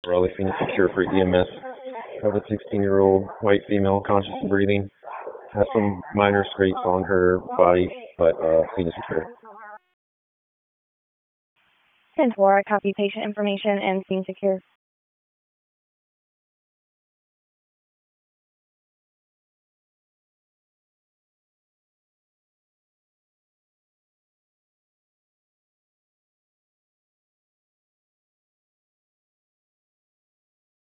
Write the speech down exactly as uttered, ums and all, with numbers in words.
Raleigh Phoenix Secure for E M S. Have a sixteen-year-old white female, conscious and breathing. Has some minor scrapes on her body, but uh, Phoenix Secure. ten four, I copy patient information and scene secure.